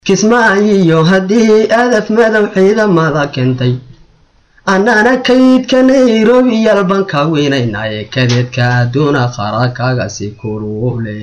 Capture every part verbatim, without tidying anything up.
kismaayo haddii adaf madow ciidamada keentay annana kaydka Nairobi yalban ka weynaynaye kadeedka adduuna qarankaga si kulule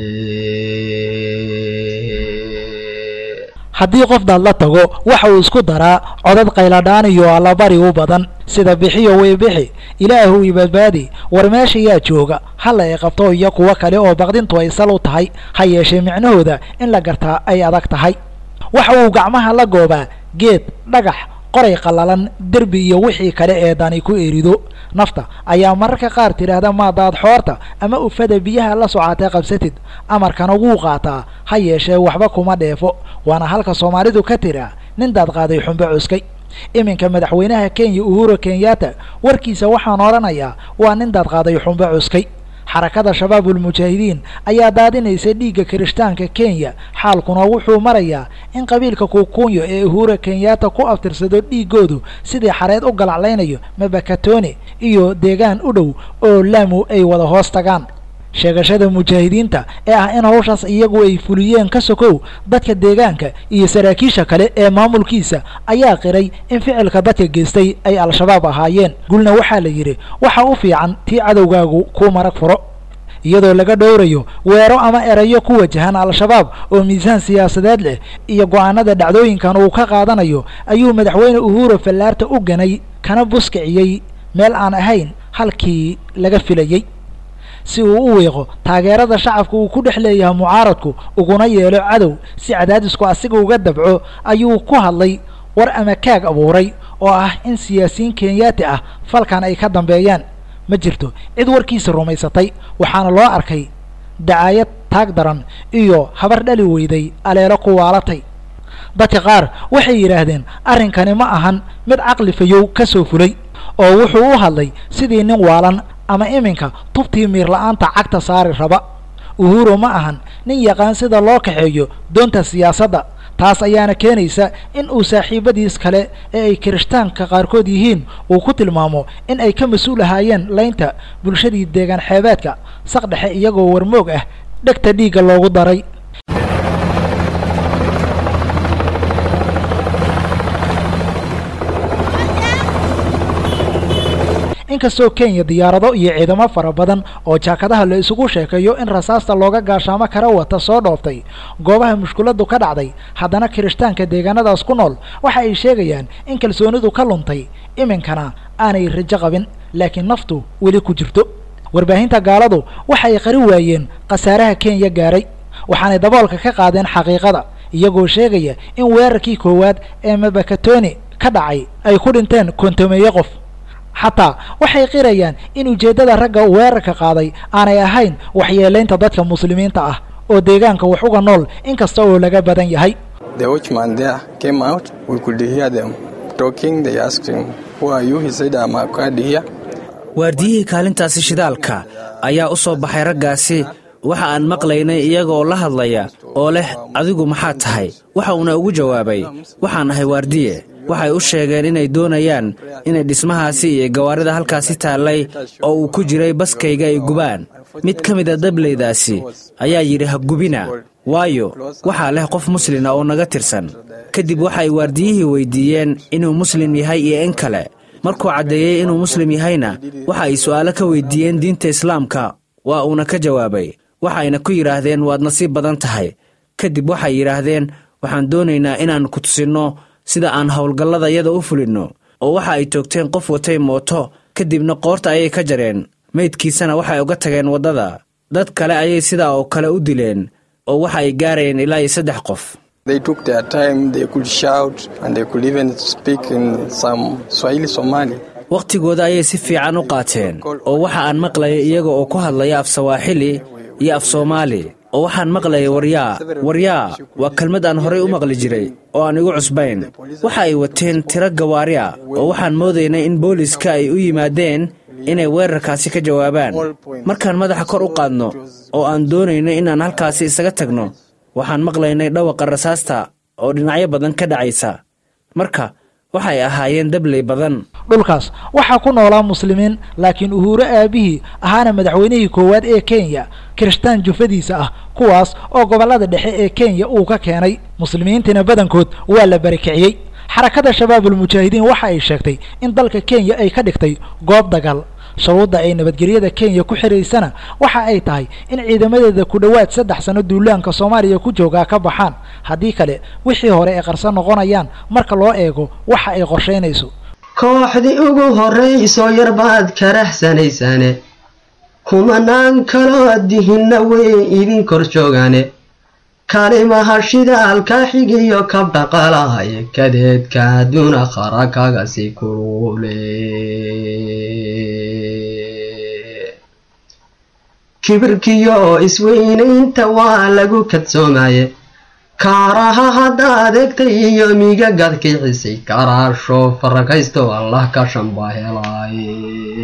haddii qof dad la tago waxa uu isku daraa codad qayladhaan iyo allabari u badan sida bixiyo way bixi ilaahu ibadbaadi war meesha yaa jooga hal ay qabto iyo kuwa kale oo baqdintu ay sal u tahay ha yeeshee micnahooda in la gartaa ay adag tahay waxa uu gacmaha la goobaa geed dhagax qoray qalalan derbi iyo wixii kale ee dani ku eerido nafta ayaa mararka qaar tiraahda ma daad xoorta ama ufada biyaha la socotay qabsatid amarkana wuu qaataa ha yeeshee waxba kuma dheefo waana halka Soomaalidu ka tira nin dad qaaday xumba cuskay iminka madaxweynaha Kenya Uhuru Kenyatta warkiisa waxaan oranayaa waa nin dad qaaday xumba cuskay xarakada shabaabul mujaahidiin ayaa daadinaysa dhiigga Kirishtaanka Kenya xaalkuna wuxuu marayaa in qabiilka Kukunyo ee Uhuru Kenyatta ku aftirsado dhiigoodu sidii xareed u galaclaynayo Mabakatone iyo deegaan u dhow oo Lamu ay wada hoos tagaan sheegashada mujaahidiinta ee ah in hawshaas iyagu ay fuliyeen ka sokow dadka deegaanka iyo saraakiisha kale ee maamulkiisa ayaa qiray in ficilka dadka geystay ay al-shabaab ahaayeen gulna waxaa la yiri waxa u fiican tii cadowgaagu ku marag furo iyadoo laga dhowrayo weero ama erayo ku wajahan al-shabaab oo miisaan siyaasadeed leh iyo go'aanada dhacdooyinkan uu ka qaadanayo ayuu madaxweyne Uhuru Fallaarta u ganay kana buskiciyay meel aan ahayn halkii laga filayay si uu u weeqo taageerada shacabka uu ku dhexleeyahay mucaaradku uguna yeelo cadow si cadaadisku asiga uga dabco ayuu ku hadlay war ama kaag abuuray oo ah in siyaasiyiin Kenyaati ah falkan ay ka dambeeyaan ma jirto cid warkiisa rumaysatay waxaana loo arkay dacaayad taag daran iyo habar dhali weyday aleelo ku waalatay dadka qaar waxay yiraahdeen arrinkani ma ahan mid caqli fayow ka soo fulay oo wuxuu u hadlay sidii nin waalan ama iminka tubtii miir la'aanta cagta saari raba Uhuru ma ahan nin yaqaan sida loo kaxeeyo doonta siyaasadda taas ayaana keenaysa in uu saaxiibadiis kale ee ay Kirishtaanka qaarkood yihiin uu ku tilmaamo in ay ka mas'uul ahaayeen laynta bulshadii deegaan xeebaadka saqdhexe iyagoo warmoog ah dhagta dhiiga loogu daray inkastoo Kenya diyaarado iyo ciidamo fara badan oo jaakadaha la isugu sheekayo in rasaasta looga gaashaamo kara wata soo dhooftay goobaha mushkiladu ka dhacday haddana Kirishtaanka deegaanadaas ku nool waxa ay sheegayaan in kalsoonidu ka luntay iminkana aanay rajo qabin laakiin naftu weli ku jirto warbaahinta gaaladu waxay qari waayeen qasaaraha Kenya gaaray waxaanay daboolka ka qaadeen xaqiiqada iyagoo sheegaya in weerarkii koowaad ee Mabakatone ka dhacay ay ku dhinteen kontomeeyo qof حتى waxay qirayaan in ujeedada ragga weerarka qaaday aanay ahayn waxyeeleynta dadka muslimiinta ah oo deegaanka wax uga nool inkasta oo laga badan yahay. The watchman there came out, we could hear them talking, they asked him, who are you? He said, I'm a card here. Waardiyihii kaalintaasi shidaalka ayaa u soo baxay raggaasi waxa aan maqlaynay iyagoo la hadlaya oo leh adigu maxaa tahay waxa uu ugu jawaabay waxaan ahay waardiye waxay u sheegeen inay doonayaan inay dhismahaasi iyo gawaarida halkaasi taalay oo uu ku jiray baskayga ay gubaan mid ka mid ah dableydaasi ayaa yiri ha gubina waayo waxa leh qof muslim ah oo naga tirsan kadib waxay waardiyihii weydiiyeen inuu muslim yahay iyo in kale markuu cadeeyay inuu muslim yahayna waxa ay su'aalo ka weydiiyeen diinta islaamka waa uuna ka jawaabay waxayna ku yiraahdeen waad nasiib badan tahay kadib waxay yiraahdeen waxaan doonaynaa inaan ku tusino sida aan hawlgalladayada u fulino oo waxa ay toogteen qof watay mooto kadibna qoorta ayay ka jareen meydkiisana waxay uga tageen wadada dad kale ayay sida oo kale u dileen oo waxa ay gaareen ilaa saddex qof. They took their time, they could shout and they could even speak in some Swahili Somali. waqtigooda ayay si fiican u qaateen oo waxa aan maqlay iyaga oo ku hadlaya af Swahili iyo af Soomaali oo waxaan maqlay waryaa waryaa waa kelmad aan horey u maqli jiray oo aan igu cusbayn waxa ay wateen tiro gawaari ah oo waxaan moodaynay in booliska ay u yimaadeen inay weerarkaasi ka jawaabaan markaan madaxa kor u qaadno oo aan doonaynay inaan halkaasi isaga tagno waxaan maqlaynay dhawaqa rasaasta oo dhinacyo badan ka dhacaysa marka waxay ahaayeen dabley badan. dhulkaas waxaa ku noolaa muslimiin laakiin Uhuru aabihii ahaana madaxweynihii koowaad ee Kenya Kristaan jufadiisa ah kuwaas oo gobolada dhexe ee Kenya uu ka keenay muslimiintina badankood waa la barakiciyay. xarakada shabaabul mujaahidiin waxa ay sheegtay in dalka Kenya ay ka dhigtay goob dagaal. shuruudda ay nabadgelyada Kenya ku xireysana waxa ay tahay in ciidamadeeda ku dhawaad saddex sano duulaanka Soomaaliya ku jooga ka baxaan haddii kale wixii hore ay qarsan noqonayaan marka loo eego waxa ay qorsheynayso. kooxdii ugu horeyso yarbaad karaxsanaysane kumanaan kaloo dihinna way idin kor joogaane kalimaha shidaalka xigiyo kab dhaqaalahay kadeedka adduuna qara kaga sii kulule kibirkiyo isweynaynta waa lagu kadsoomaye kaaraha haddaad egtay iyo migagad kicisay karaasho farakaysto allah ka shamba helaaye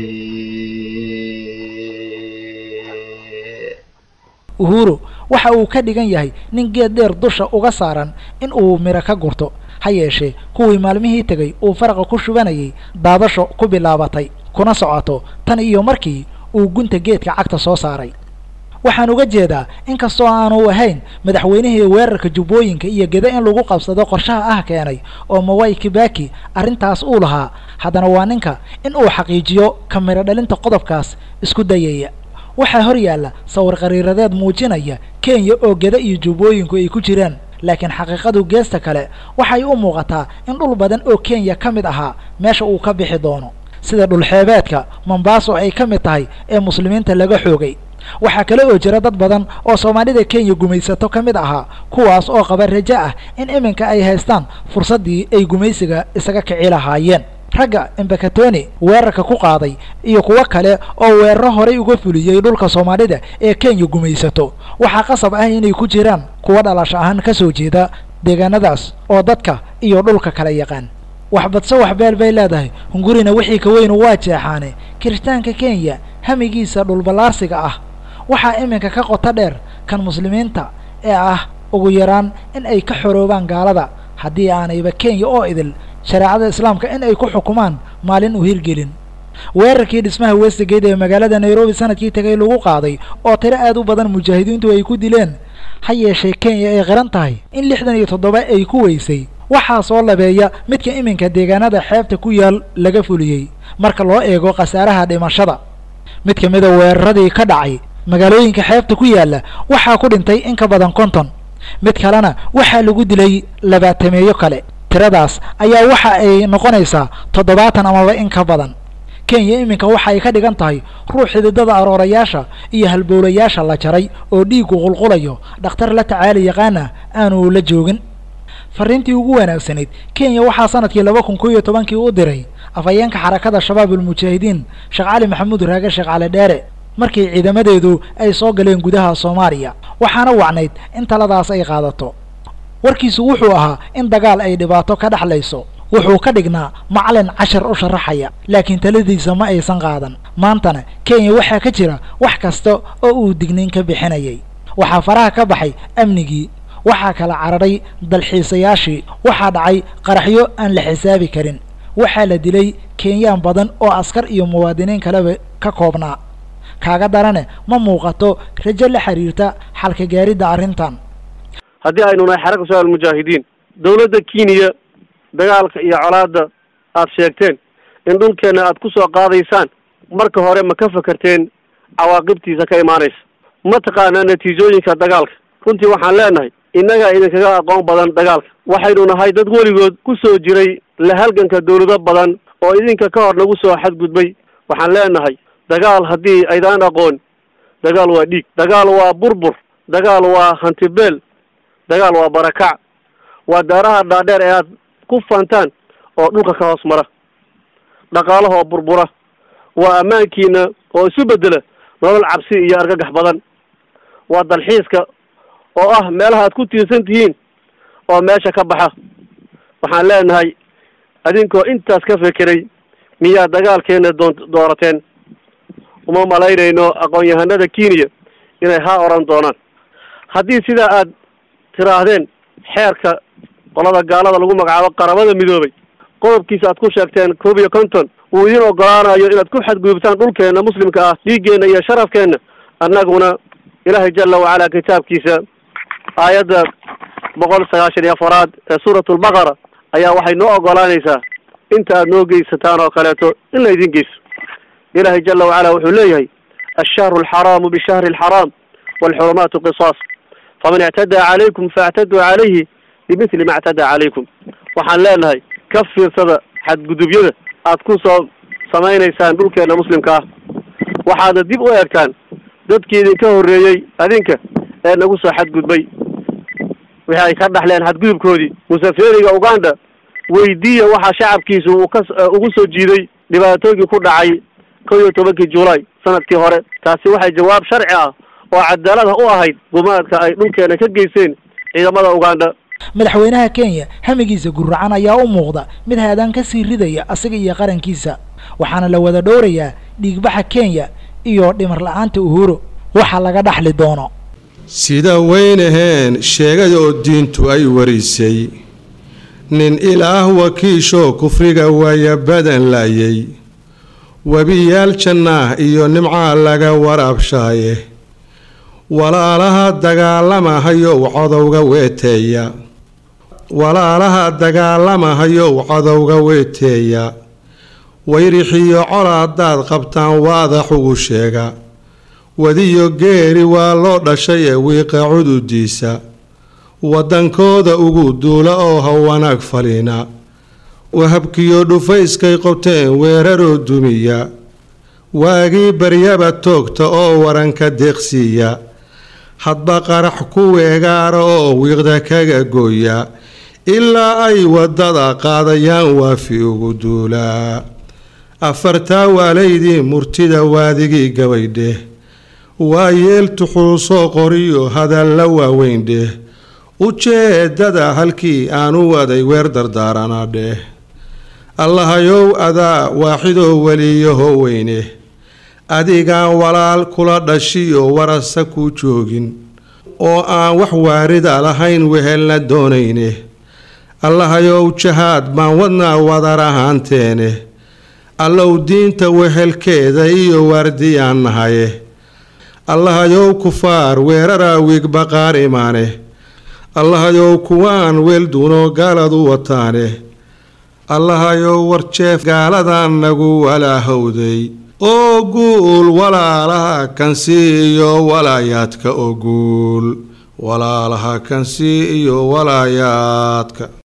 Uhuru waxa uu ka dhigan yahay nin geed dheer dusha uga saaran in uu mira ka gurto ha yeeshee kuwii maalmihii tagay uu faraqa ku shubanayay daadasho ku bilaabatay kuna socoto tan iyo markii uu gunta geedka cagta soo saaray. waxaan uga jeedaa in kastoo aanu ahayn madaxweynihii weerarka jubbooyinka iyo geda in lagu qabsado qorshaha ah keenay oo Mwai Kibaki arrintaas uu lahaa haddana waa ninka in uu xaqiijiyo kamera dhalinta qodobkaas isku dayaya. waxaa hor yaalla sawir qariiradeed muujinaya Kenya oo geda iyo jubbooyinku ay ku jiraan laakiin xaqiiqadu geesta kale waxay u muuqataa in dhul badan oo Kenya ka mid ahaa meesha uu ka bixi doono sida dhul xeebeedka Mombasa ay ka mid tahay ee muslimiinta laga xoogay. waxaa kale oo jira dad badan oo Soomaalida Kenya gumaysato ka mid ahaa kuwaas oo qaba rajo ah in iminka ay haystaan fursadii ay gumaysiga isaga kici lahaayeen. ragga Embakatoni weerarka ku qaaday iyo kuwa kale oo weeraro horey uga fuliyay dhulka Soomaalida ee Kenya gumaysato waxa qasab ah inay ku jiraan kuwa dhalasho ahaan ka soo jeeda deegaanadaas oo dadka iyo dhulka kala yaqaan. waxbadso wax beel bay leedahay hungurina wixii ka weyn waa jeexaane Kiristaanka Kenya hamigiisa dhul balaarsiga ah waxa iminka ka qoto dheer kan muslimiinta ee ah ugu yaraan in ay ka xoroobaan gaalada haddii aanayba Kenya oo idil shariicada islaamka in ay ku xukumaan maalin u hirgelin. weerarkii dhismaha Westgate ee magaalada Nairobi sanadkii tagay lagu qaaday oo tiro aad u badan mujaahidiintu ay ku dileen ha yeeshee Kenya ay qaran tahay in lixdan iyo toddoba ay ku weysay waxaa soo labeeya midka iminka deegaanada xeebta ku yaal laga fuliyay marka loo eego qasaaraha dhimashada. mid ka mid ah weeraradii ka dhacay magaalooyinka xeebta ku yaala waxaa ku dhintay in ka badan konton mid kalena waxaa lagu dilay labaatameeyo kale. tiradaas ayaa waxa ay noqonaysaa toddobaatan amaba in ka badan. Kenya iminka waxa ay ka dhigan tahay ruux xididada aroorayaasha iyo halbowlayaasha la jaray oo dhiigu qulqulayo dhakhtar la tacaali yaqaana aanu la joogin. fariintii ugu wanaagsanayd Kenya waxaa sanadkii laba kun iyo toban kii u diray afayeenka xarakada shabaabul mujaahidiin Sheekh Cali Maxamuud Raage Sheekh Cali Dheere markii ciidamadeedu ay soo galeen gudaha Soomaaliya waxaana wacnayd in taladaas ay qaadato. warkiisu wuxuu ahaa in dagaal ay dhibaato ka dhaxlayso wuxuu ka dhignaa macalin cashar u sharaxaya laakiin taladiisa ma aysan qaadan. maantana Kenya waxaa ka jira wax kasta oo uu digniin ka bixinayay. waxaa faraha ka baxay amnigii waxaa kala cararay dalxiisayaashii waxaa dhacay qaraxyo aan la xisaabi karin waxaa la dilay Kenyaan badan oo askar iyo muwaadiniin kaleba ka koobnaa. kaaga darane ma muuqato rajo la xiriirta xalka gaaridda arrintan. haddii aynu nahay xaraka shabaabul mujaahidiin dowladda Kenya dagaalka iyo colaadda aad sheegteen in dhulkeena aad ku soo qaadaysaan marka hore ma ka fakarteen cawaaqibtiisa ka imaanaysa ma taqaanaa natiijooyinka dagaalka. runtii waxaan leenahay innaga idinkaga aqoon badan dagaalka waxaynu nahay dad weligood ku soo jiray la halganka dowlado badan oo idinka ka hor nagu soo xadgudbay. waxaan leenahay dagaal haddii aydaan aqoon dagaal waa dhiig, dagaal waa burbur, dagaal waa hantibeel, dagaal waa barakac, waa daaraha dhaadheer ee aad ku fantaan oo dhulka ka hoos mara, dhaqaalaha oo burbura, waa ammaankiina oo isu bedela nolol cabsi iyo argagax badan, waa dalxiiska oo ah meelaha aad ku tiirsan tihiin oo meesha ka baxa. waxaan leenahay adinkoo intaas ka fekeray miyaa dagaalkeena doon doorateen? uma malaynayno aqoon-yahanada Kenya inay haa oran doonaan. haddii sidaa aad tiraahdeen xeerka qolada gaalada lagu magacaabo qaramada midoobay qodobkiisa aad ku sheegteen koob iyo konton uu idin ogolaanayo inaad ku xadgudubtaan dhulkeenna muslimka ah dhiiggeenna iyo sharafkeenna annaguna ilaahay jalla wacalaa kitaabkiisa aayadda boqol sagaashan iyo afaraad ee suuratulbaqara ayaa waxay noo ogolaanaysaa inta aad noo geysataan oo kaleeto in la idin geyso ilaahay jalla wacalaa wuxuu leeyahay ashahru alxaraamu bishahri alxaraam waalxurumaatu qisaas faman ictadaa calaykum faactaduu calayhi bimithli ma ictadaa calaykum waxaan leenahay ka fiirsada xadgudubyada aad ku soo samaynaysaan dhulkeena muslimka ah waxaadna dib u eegtaan dadkii idinka horreeyey adinka ee nagu soo xadgudbay wixii ay ka dhaxleen xadgudubkoodii musafiriga uganda weydiiya waxaa shacabkiisu uu ka ugu soo jiiday dhibaatooyinkii ku dhacay kow iyo tobankii juulaay sanadkii hore taasi waxay jawaab sharci ah oo cadaalad u ahayd gumaadka ay dhulkeena ka geysteen ciidamada uganda madaxweynaha Kenya hamigiisa guracan ayaa u muuqda mid haadaan ka sii ridaya asaga iyo qarankiisa waxaana la wada dhowrayaa dhiigbaxa Kenya iyo dhimar la'aanta Uhuru waxa laga dhaxli doono sida weynaheen sheegay oo diintu ay warisay nin ilaah wakiisho kufriga waya badan laayay wabiyaal jannah iyo nimca laga warabshaaye walaalaha dagaalamahayo cadowga weeteeya walaalaha dagaalamahayo cadowga weeteeya wayrixiyo colaadaad qabtaan waadax ugu sheega wadiyo geeri waa loo dhashay ee wiiqa cududiisa wadankooda ugu duula oo ha wanaag falina wahabkiyo dhufayskay qabteen weeraroo dumiya waagii baryaba toogta oo waranka deeqsiiya hadba qarax ku weegaara oo wiiqda kaga gooya ilaa ay wadada qaadayaan waafi ugu duulaa afartaa waalaydii murtida waadigii gabaydheh waa yeel tuxuusoo qoriyo hadalla waaweyn dheh ujeedada halkii aanu waday weer dardaaranaa dheh allahayow adaa waaxidoo weliyaho weyne adigaan walaal kula dhashiyo warasa ku joogin oo aan wax waarida lahayn wehelna doonayne allahayow jahaad baan wadnaa wadar ahaanteene allow diinta wehelkeeda iyo waardiyaan nahaye allahayow kufaar weeraraa wiigbaqaar imaane allahayow kuwaan weelduunoo gaaladu wataane allahayow warjeef gaaladan nagu walaahowday oo guul walaalaha kansii iyo walaayaadka oo guul walaalaha kansii iyo walaayaadka